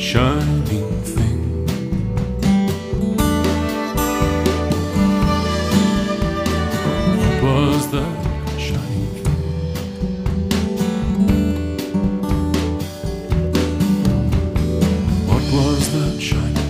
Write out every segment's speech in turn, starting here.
shining thing. What was that shining thing? What was that shining thing?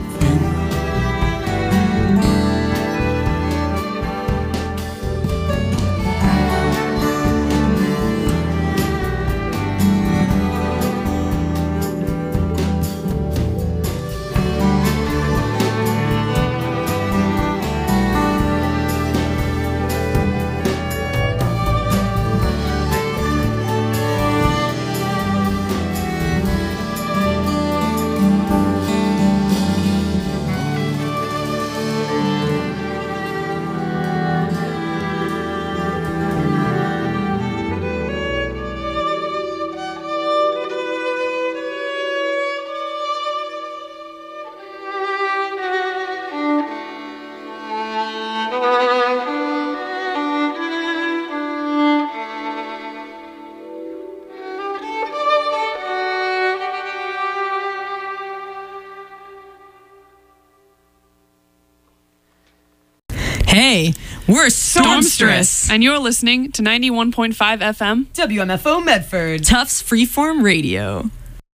Hey, we're Stormstress. And you're listening to 91.5 FM. WMFO Medford. Tufts Freeform Radio.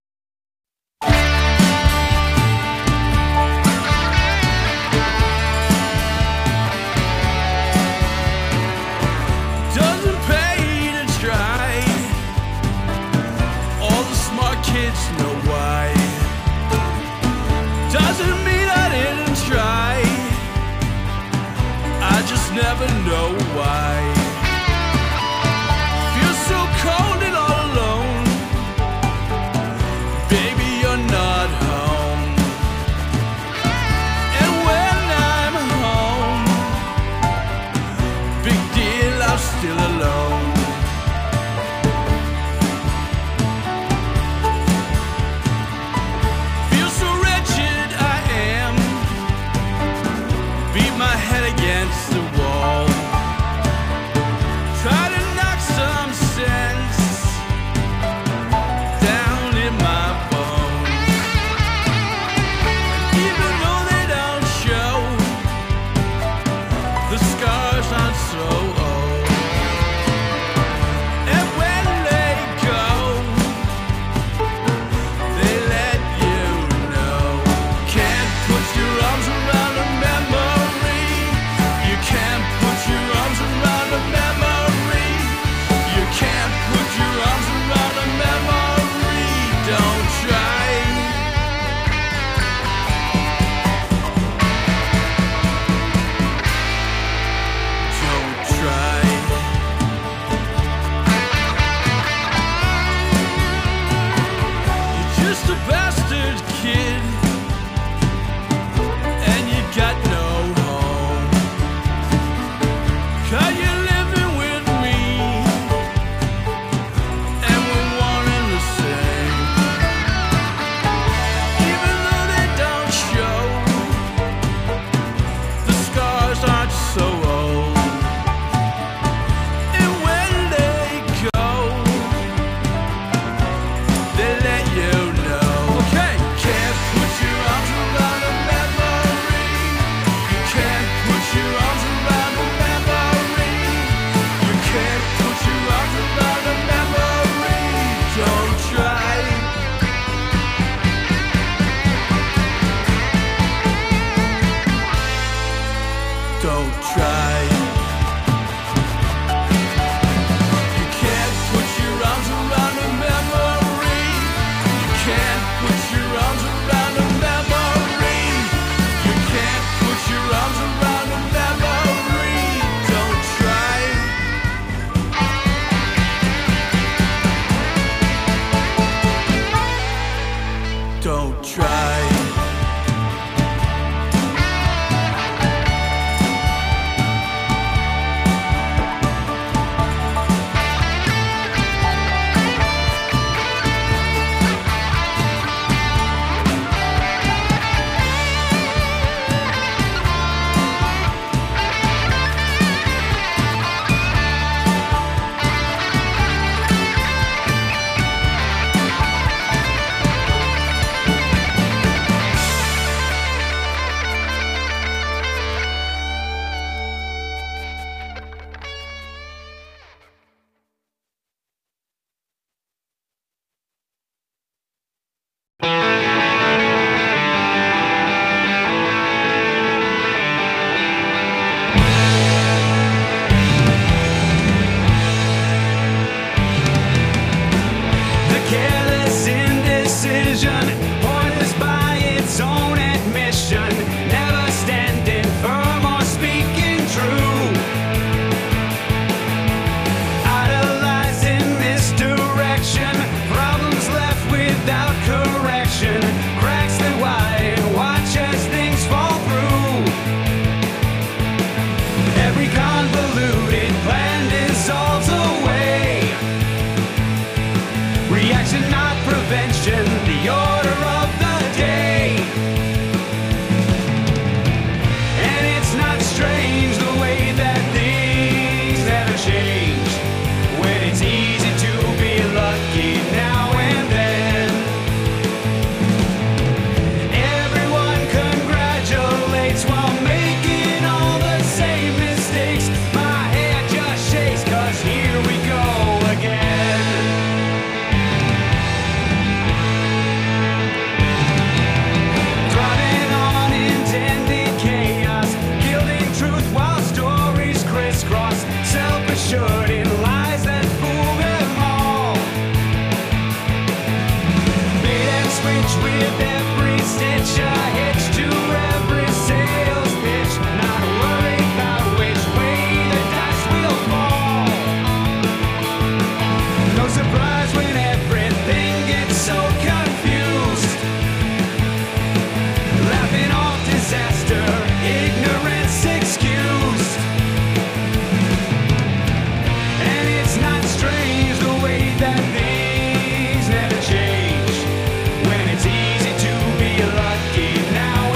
Doesn't pay to try. All the smart kids know why. Doesn't mean I didn't try. I just never know why. Feel so cold and all alone. Baby, you're not home. And when I'm home, big deal, I'm still alone. Feel so wretched I am. Beat my head against the wall. Try to knock some sense down in my bones. Even though they don't show, the scars aren't so old. And when they go, they let you know. Can't put your arms around a memory. You can't put your arms around a memory. You can't put your arms around a memory. Don't try. Don't try. You're just a bastard kid, and you got no home. 'Cause you're living with me, and we're one and the same. Even though they don't show, the scars aren't so old. And when they go, they let you know. Okay, can't put your arms around a memory. You can't put your arms around a memory. You can't put your arms around a memory. Don't try. Don't try. You can't put your arms around a memory. You can't put your arms around a memory. You can't put your arms around a memory. Don't try. Don't try. intervention, the order of the day. And it's not strange the way that things never change, when it's easy to be lucky now and then. Everyone congratulates while making all the same mistakes. My head just shakes, 'cause here we go again. Thriving on intended chaos, gilding truth while stories crisscross, self-assured in lies that fool them all. Bait and switch with every stitch, a hitch to every sales pitch, not worried about which way the dice will fall. No surprise when everything gets so confused, laughing off disaster, ignorance excused. And it's not strange the way that things never change, when it's easy to be lucky now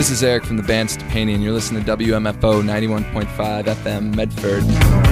This is Eric from the band Stepanian. You're listening to WMFO 91.5 FM Medford.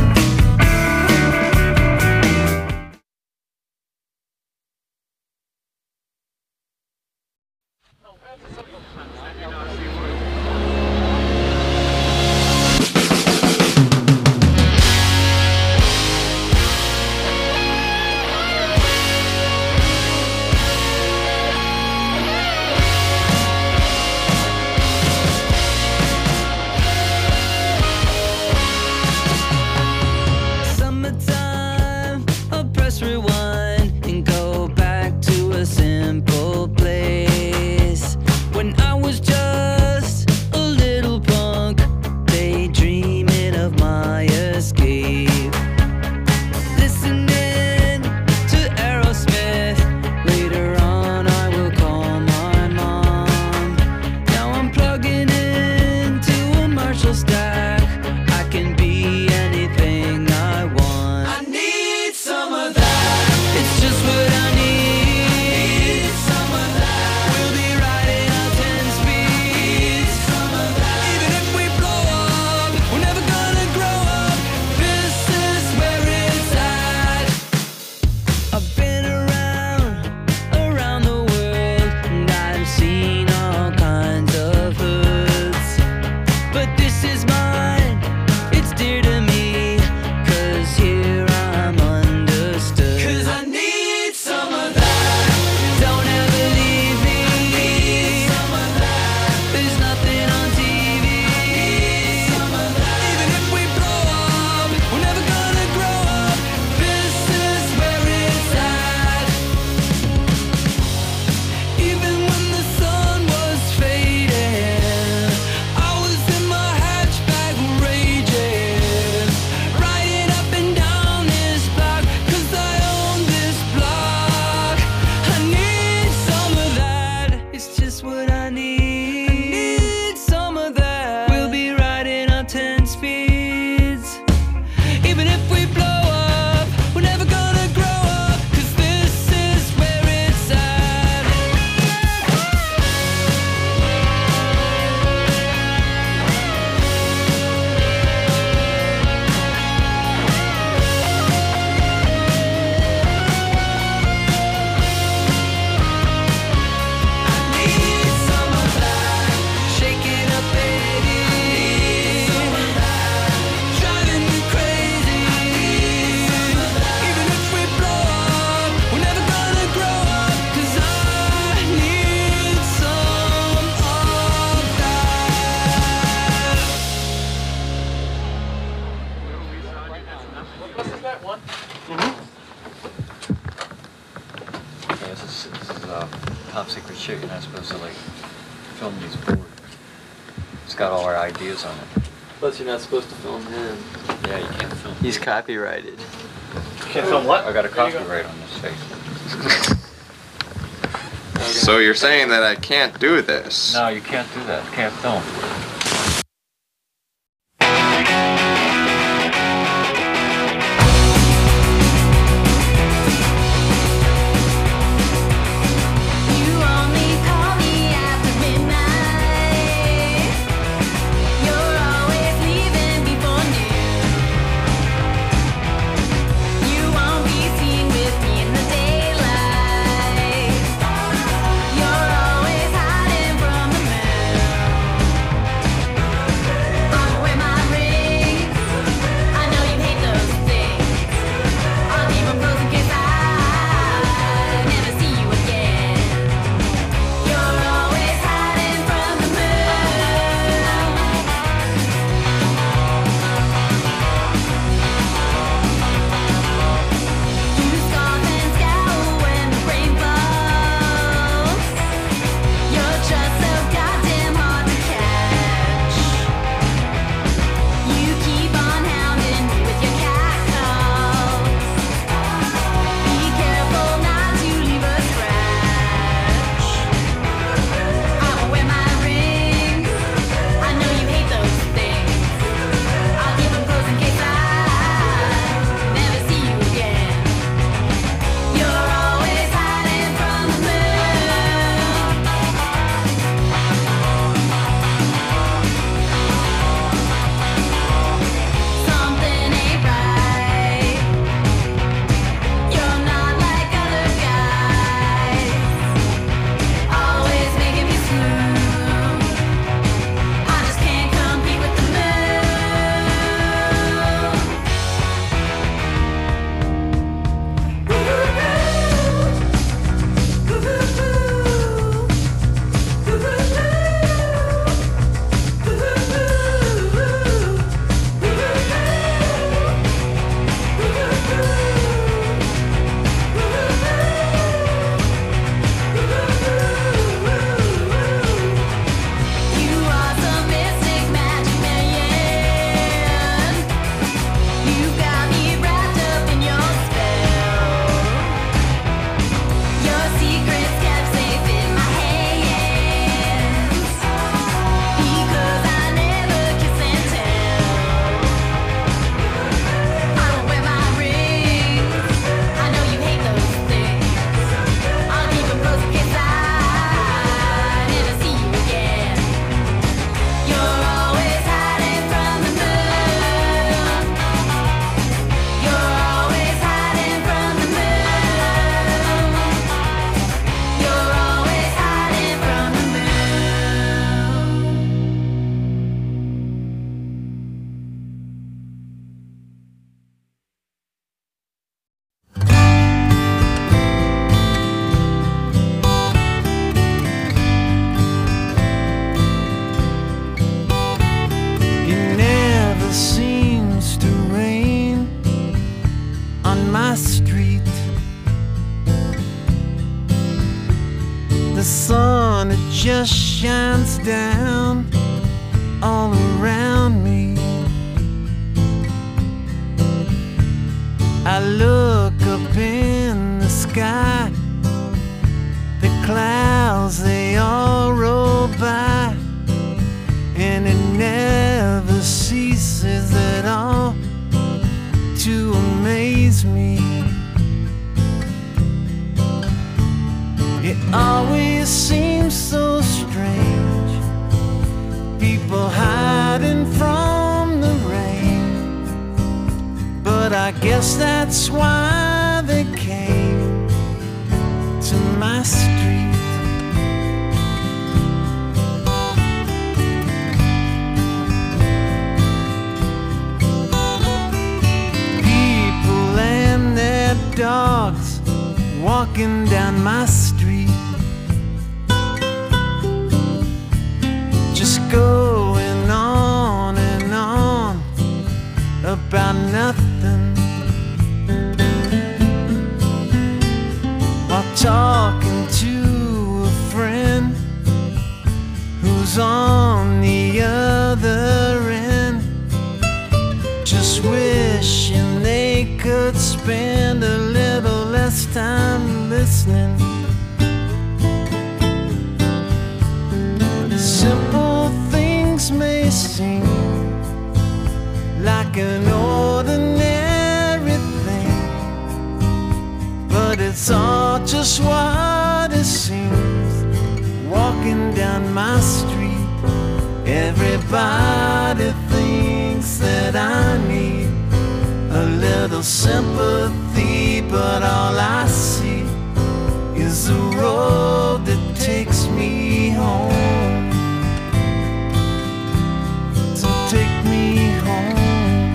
top secret shit. You're not supposed to like film these boards. It's got all our ideas on it. Plus, you're not supposed to film him. Yeah, you can't film. He's copyrighted. Can't film what? I got a copyright on this face. So you're saying that I can't do this? No, you can't do that. You can't film. shines down all around me. I look up in the sky, the clouds they all roll by, and it never ceases at all to amaze me. It always seems so strange, people hiding from the rain, but I guess that's why they came to my street. People and their dogs walking down my street, just going on and on about nothing, while talking to a friend who's on the other end, just wishing they could spend a little less time listening. Simple things may seem like an ordinary thing, but it's all just what it seems. Walking down my street, everybody thinks that I need a little sympathy, but all I see is the road that takes me home. So take me home.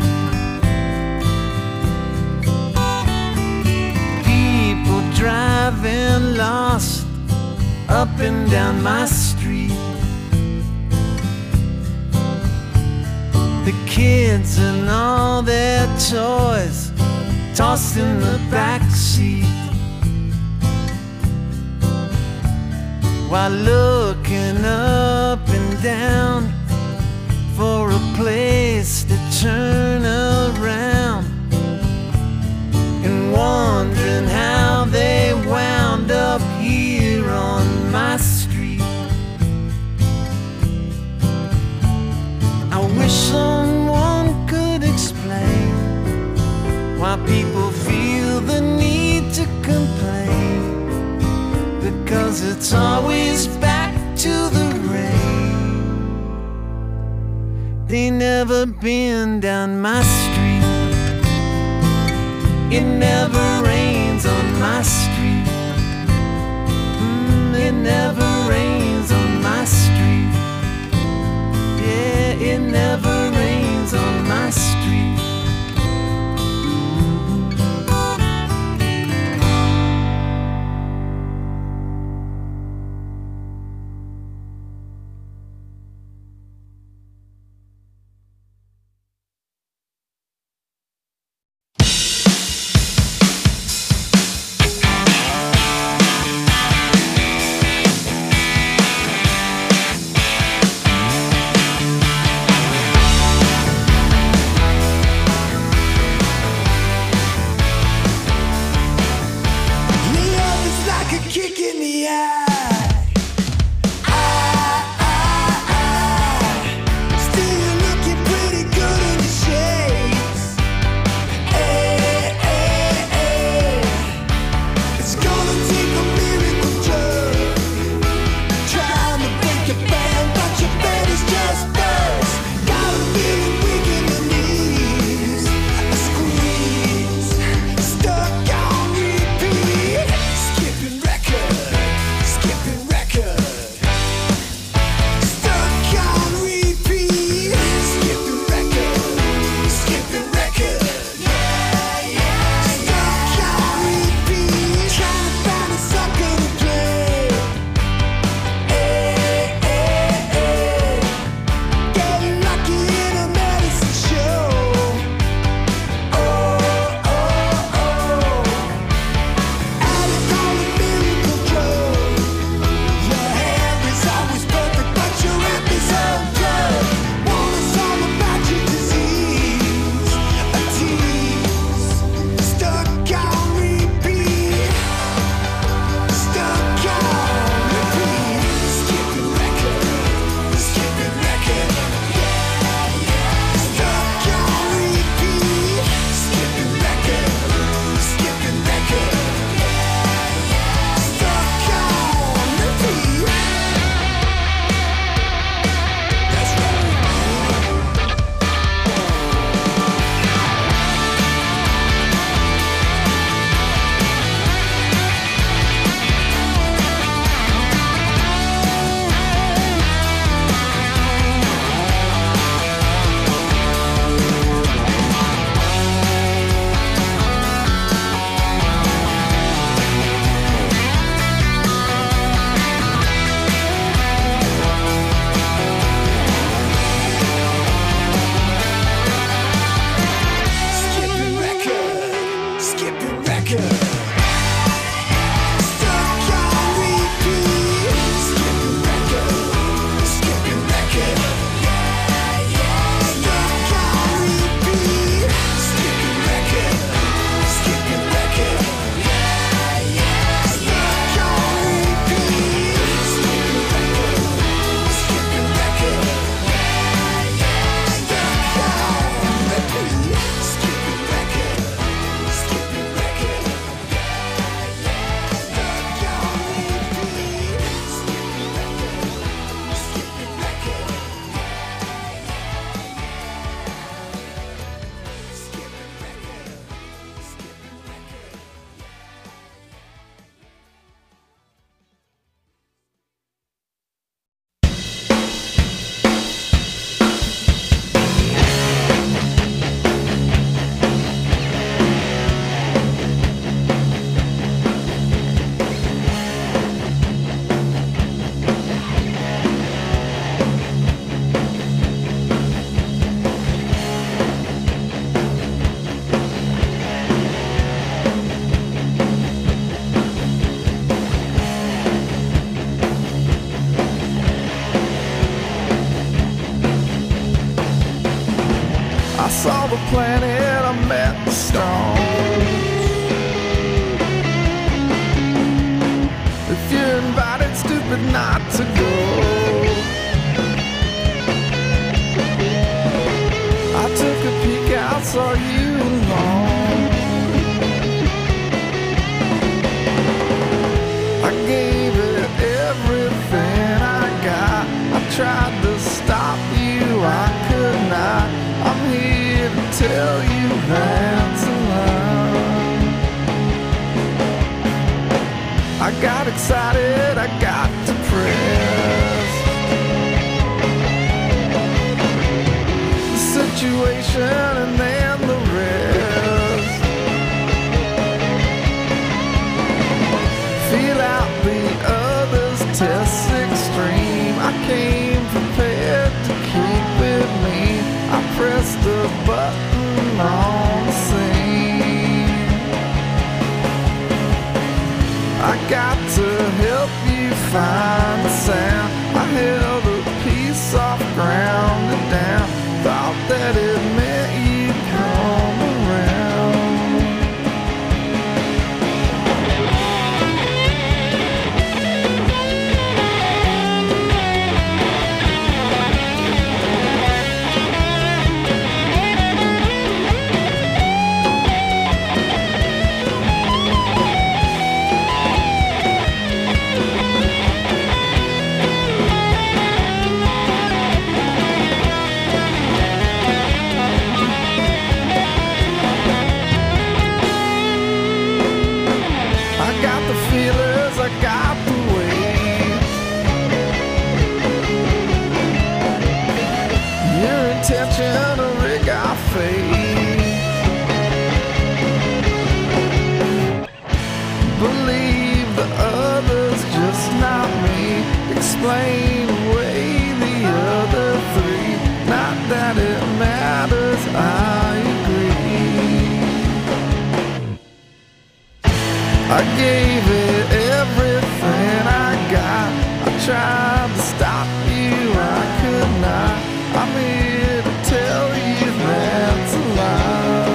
People driving lost up and down my street, the kids and all their toys tossed in the back seat, while looking up and down for a place to turn around, and wondering how they wound up here on my street. I wish someone could explain why people feel the need to complain, because it's always back to the rain. They never been down my street, it never rains on my street. It never rains on my street. Yeah, it never rains on my street. I saw the planet, I met the stone. If you're invited, stupid not to go. I took a peek out, saw you alone. I gave it everything I got. I tried to stop you, I could not. I'm here to tell you that's a lie. I got excited, I got depressed. The situation and then the rest. Feel out the others, test extreme. I came prepared to keep with me. I pressed the button on the scene. I got to help you find the sound. I held a piece off, grounded down. Thought that it meant you'd come around. I got the weight. Your intention to rig our fate. Believe the others, just not me. Explain away the other three. Not that it matters, I agree. I gave it everything I got. I tried to stop you, I could not. I'm here to tell you that's a lie.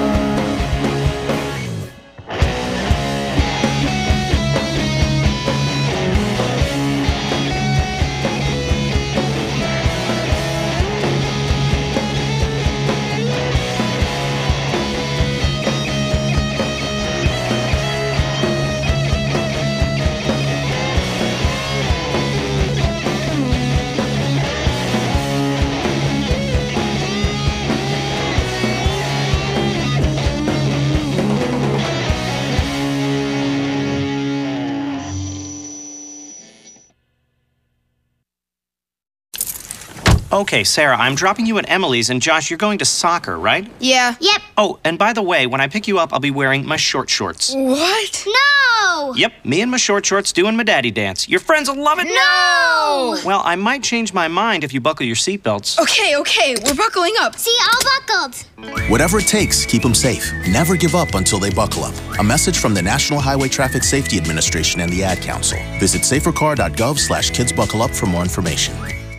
Okay, Sarah, I'm dropping you at Emily's, and Josh, you're going to soccer, right? Yeah. Yep. Oh, and by the way, when I pick you up, I'll be wearing my short shorts. What? No! Yep, me and my short shorts doing my daddy dance. Your friends will love it. No! Well, I might change my mind if you buckle your seatbelts. Okay, we're buckling up. See, all buckled. Whatever it takes, keep them safe. Never give up until they buckle up. A message from the National Highway Traffic Safety Administration and the Ad Council. Visit safercar.gov/kidsbuckleup for more information.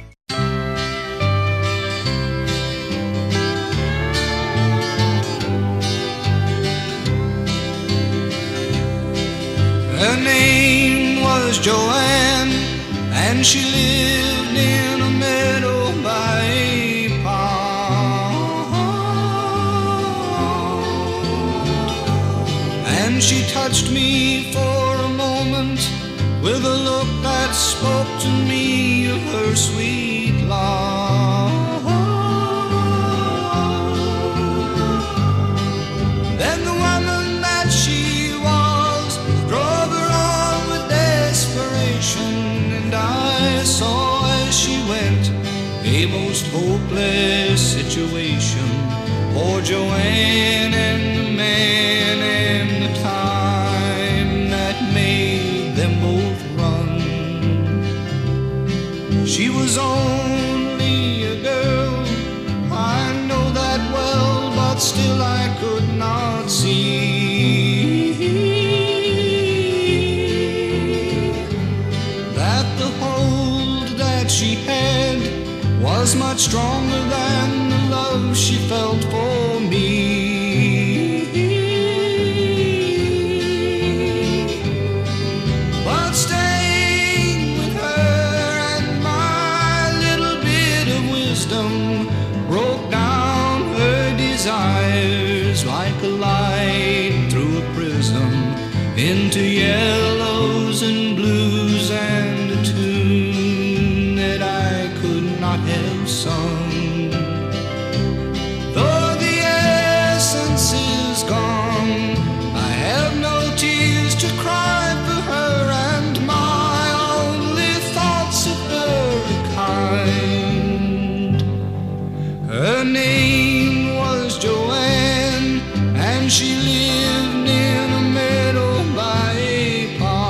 Her name was Joanne, and she lived in a meadow by a pond. And she touched me for a moment with a look that spoke to me of her sweet love. Then the woman that she was drove her on with desperation, and I saw as she went a most hopeless situation. Poor Joanne and the man and the time that made them both run. She was only a girl, I know that well, but still I could not see that the hold that she had was much stronger than the love love she felt for me. But staying with her and my little bit of wisdom broke down her desires like a light through a prism into yellows and blues and a tune that I could not have sung. Though the essence is gone, I have no tears to cry for her, and my only thoughts of her are kind. Her name was Joanne, and she lived in a meadow by a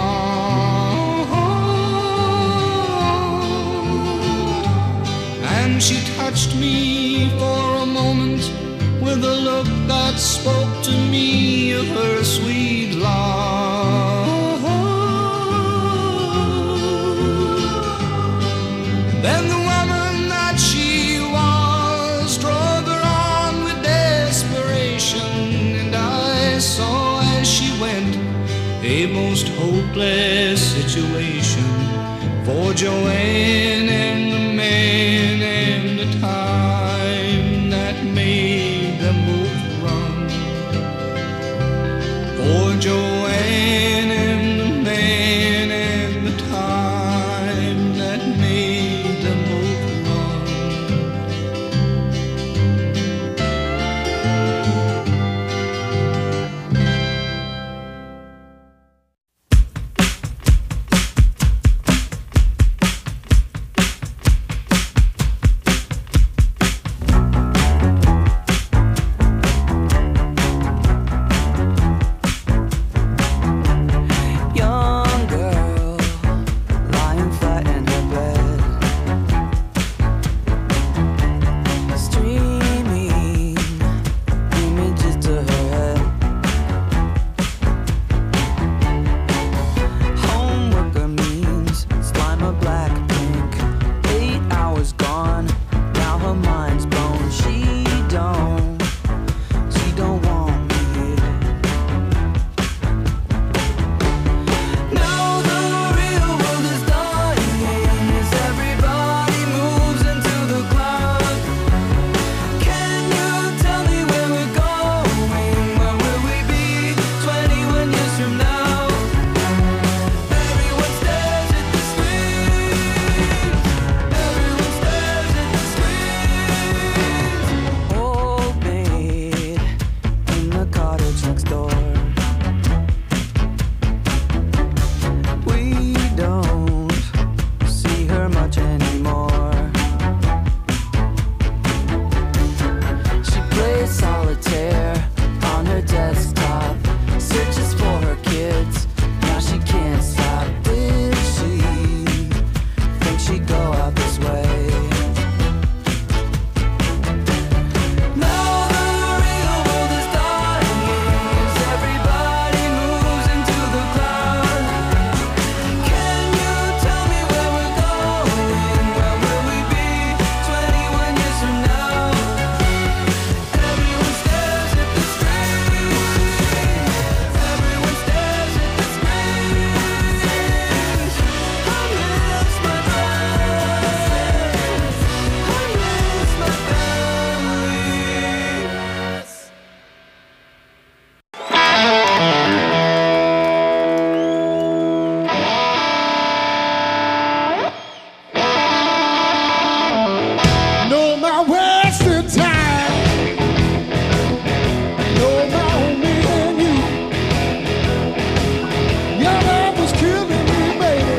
pond. And she touched me for a moment with a look that spoke to me of her sweet love. Then the woman that she was drove her on with desperation, and I saw as she went a most hopeless situation for Joanne and the man and the time that made them both run. For Joanne and the man and the time that made them both run. Young girl lying flat in her bed, streaming images to her head. Homeworker memes, Slimer black pink. 8 hours gone, now her mind's blown. She don't want me here. Now the real world is dying as everybody moves into the cloud. Can you tell me where we're going? Where will we be 21 years from now? Everyone stares at the screens. Everyone stares at the screens. Old maid in the cottage next door. We don't see her much anymore. She plays solitaire on her desktop, searches for her kids. Now she can't stop. Did she think she'd go out this way? Now the real world is dying as everybody moves into the cloud. Can you tell me where we're going? Where will we be 21 years from now? Everyone stares at the screens. Everyone stares at the screens. I miss my friends. I miss my family. No my wasted time. No my me and you. Your love was killing me, baby.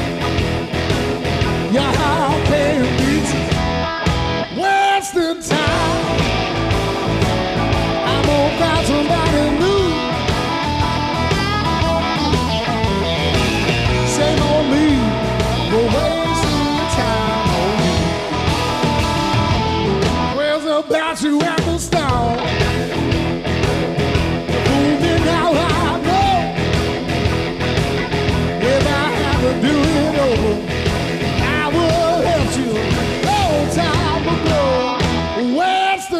Your heart can beat. Wasted time. I'm gonna find somebody new. Shame on me for wasting time on you. Where's about you at the start? Fool me now, I know. If I have to do it over, I will help you. No time ago, where's the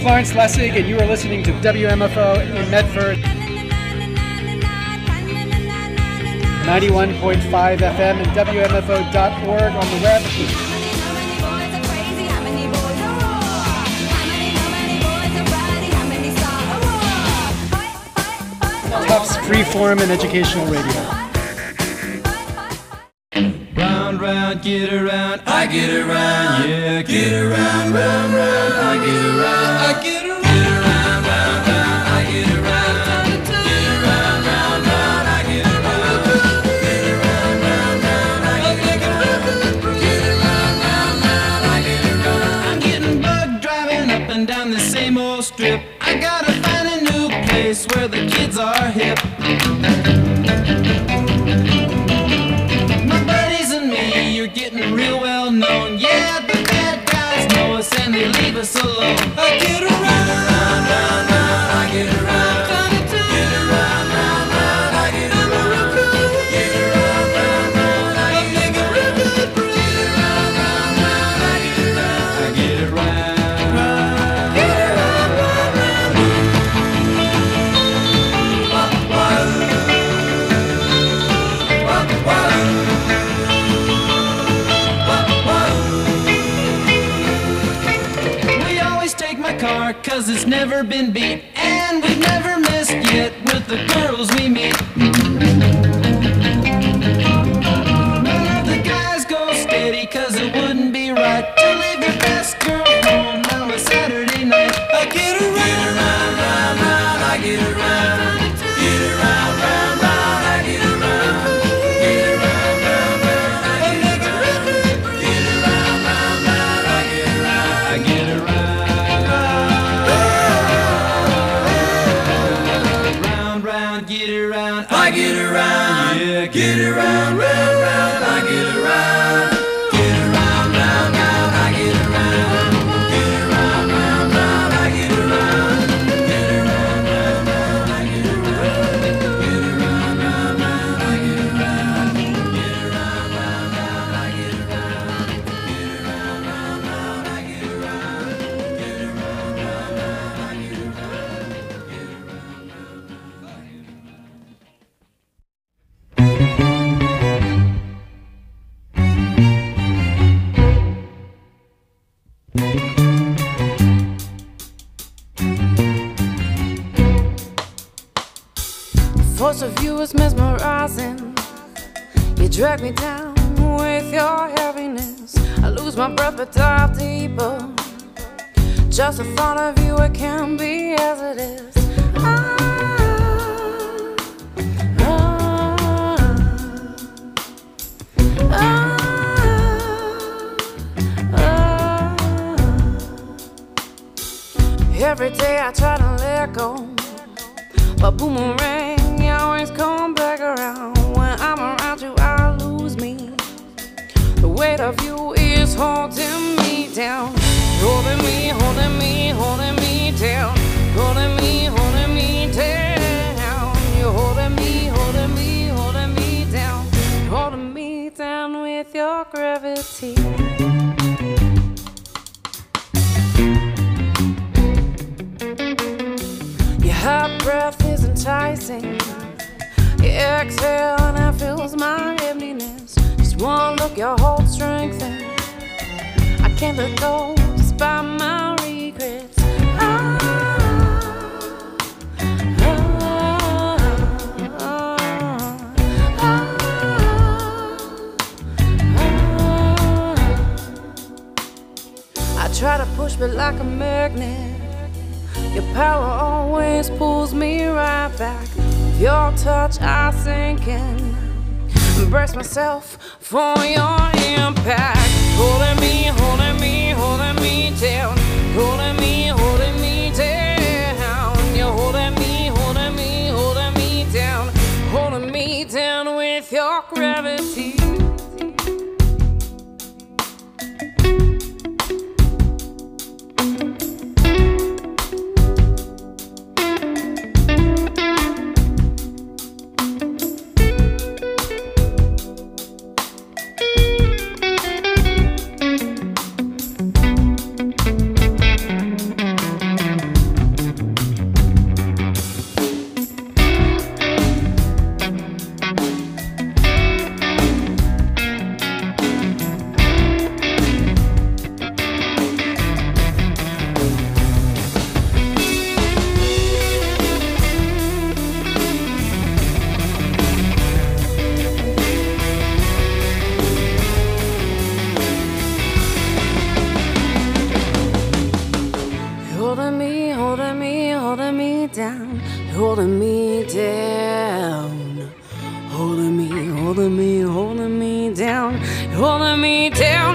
is Lawrence Lessig, and you are listening to WMFO in Medford. 91.5 FM and WMFO.org on the web. Tufts Freeform and Educational Radio. Round, round, get around, I get around, yeah, get around, round, round, I get around, I get around, get around, round, round, I get around, get around, round, round, I get around, get around, round, round, I get around, get around, round, round, I get around. I'm getting bugged driving up and down the same old strip. I gotta find a new place where the kids are hip. You're getting real well known. Yeah, the bad guys know us and they leave us alone. I get around, round, round, round, I get around. Get around, round, round, I get around. Get around, round, round, I get around. Get around, round, round, I get around. I get around. Get around, round, round. Car, cause it's never been beat, and we've never missed yet with the girls we meet. None of the guys go steady, cause it wouldn't be right to leave your best girl home on a Saturday night. I get around, round, round, round, I get around. Get around, round, round, I get around. Get around, round, round, I get around. Get around, round, round, I get around. I get around. I get around, yeah, get around, round, round, I get around. Get around, round, round, I get around. Get around, round, round, I get around. Get around, round, round, I get around. Get around, round, round, I get around. Get around, round, round, I get around. Get around, round, round, I get around. Get around, round, round, I get around. Force of you is mesmerizing. You drag me down with your heaviness. I lose my breath but dive deeper. Just the thought of you, it can be as it is. Every day I try to let go, but boomerang, you always come back around. When I'm around you, I lose me. The weight of you is holding me down. Holding me, holding me, holding me down. Holding me, holding me down. You're holding me, holding me, holding me down. Holding me down with your gravity. Your hot breath is enticing. You exhale and it fills my emptiness. Just one look, your whole strength in. I can't let go despite my regrets. I try to push but like a magnet. Your power always pulls me right back. With your touch I sink in. Embrace myself for your impact. Holding me, holding me, holding me down. Holding me, holding me down. You're holding me, holding me, holding me down. Holding me down with your gravity. holding me, holding me, holding me down, holding me down, holding me, holding me, holding me down, holding me down.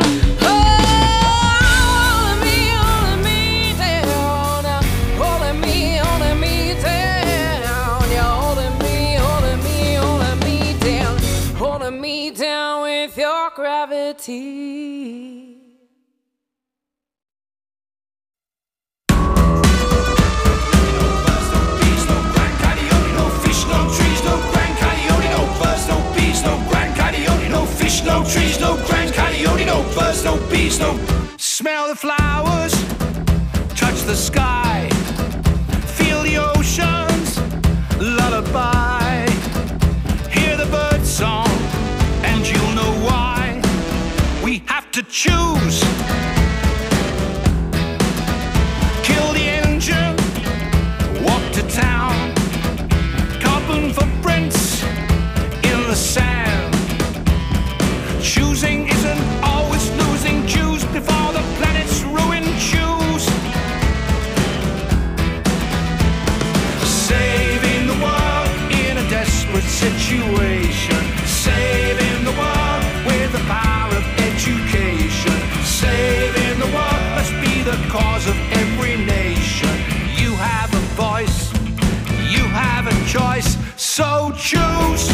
Me down with your gravity. No trees, no grand coyote, no birds, no bees, no. Smell the flowers, touch the sky, feel the ocean's lullaby, hear the bird song, and you'll know why we have to choose. Kill the engine, walk to town, carbon footprints in the sand. Choosing isn't always losing. Choose before the planet's ruined. Choose. Saving the world in a desperate situation. Saving the world with the power of education. Saving the world must be the cause of every nation. You have a voice, you have a choice, so choose.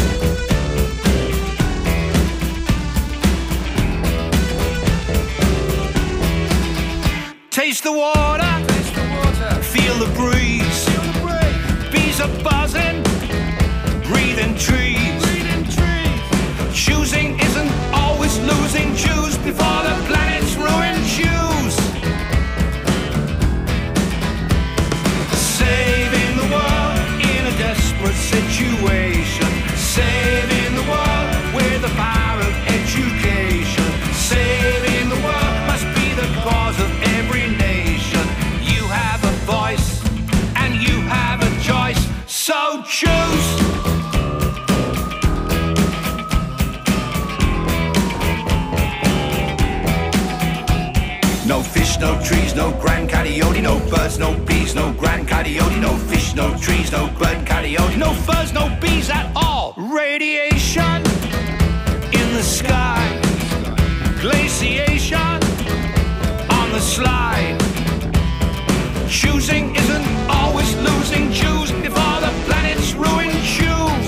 Taste the water, feel the breeze. Bees are buzzing, breathing trees. Choosing isn't always losing. Choose before the planet's ruined. Choose. Saving the world in a desperate situation. Saving the world with the power of education. Saving the world must be the cause of every nation. You have a voice and you have a choice, so choose. No fish, no trees, no grand coyote, no birds, no bees, no grand coyote, no fish, no trees, no bird coyote, no furs, no bees at all. Radiation in the sky, glaciation on the slide. Choosing isn't always losing. Choose before the planet's ruined. Choose.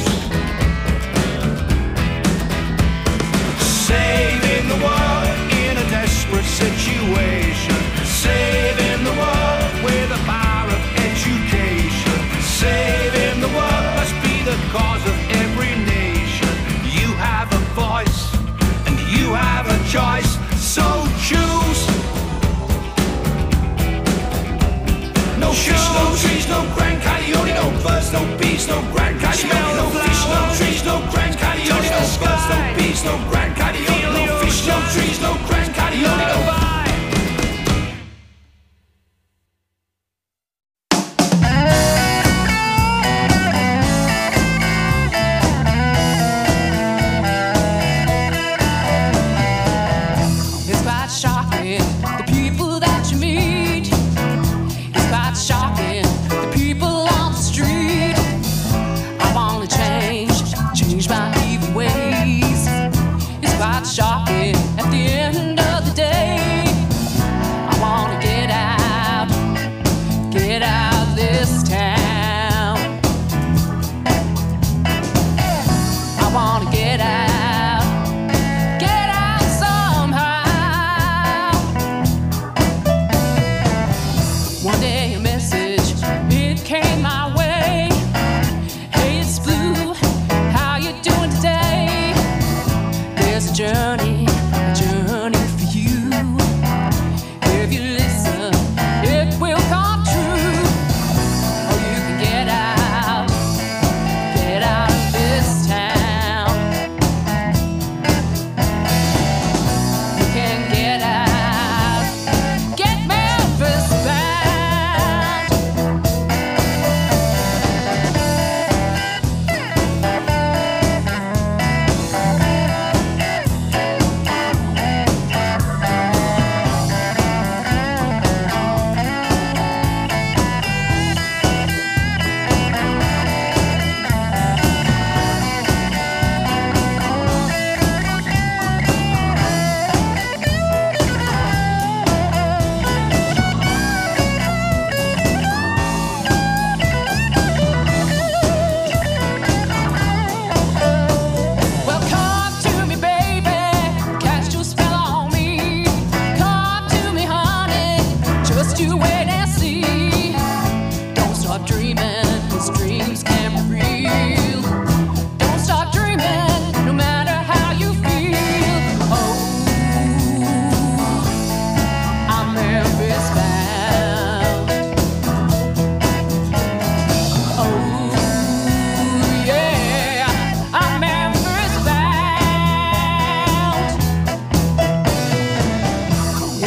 Saving the world in a desperate situation. Saving the world with the power of education. Saving the world must be the cause of every nation. You have a voice and you have a choice, so choose. No fish, no trees, no grand coyote, no birds, no bees, no grand coyote, no fish, no trees, no grand coyote, no birds, no bees, no grand coyote, no fish, no trees, no grand coyote, no. It's quite shocking, the people that you meet. It's quite shocking, the people on the street. I wanna change my evil ways. It's quite shocking, at the end of the day. I wanna get out of this town. I wanna get out somehow.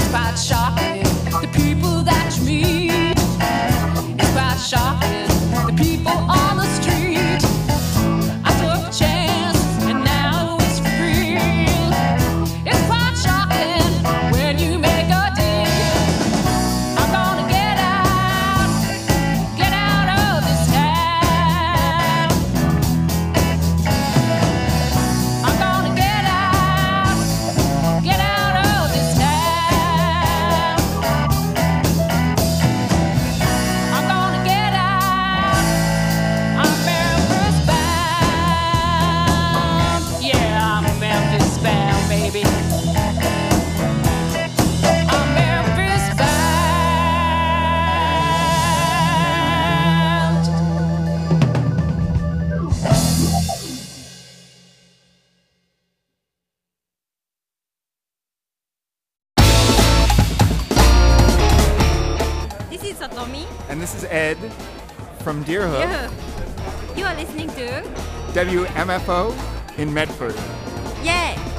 It's quite shocking, the people that you meet. It's quite shocking, the people on the street. I took a chance and now it's free. It's quite shocking when you make a deal. I'm gonna get out of this town. I'm gonna get out of this town. I'm gonna get out. I'm Memphis bound. Yeah, I'm Memphis bound, baby. I'm Memphis bound. This is Satomi. And this is Ed from Deerhook, Yeah. You are listening to WMFO in Medford. Yeah.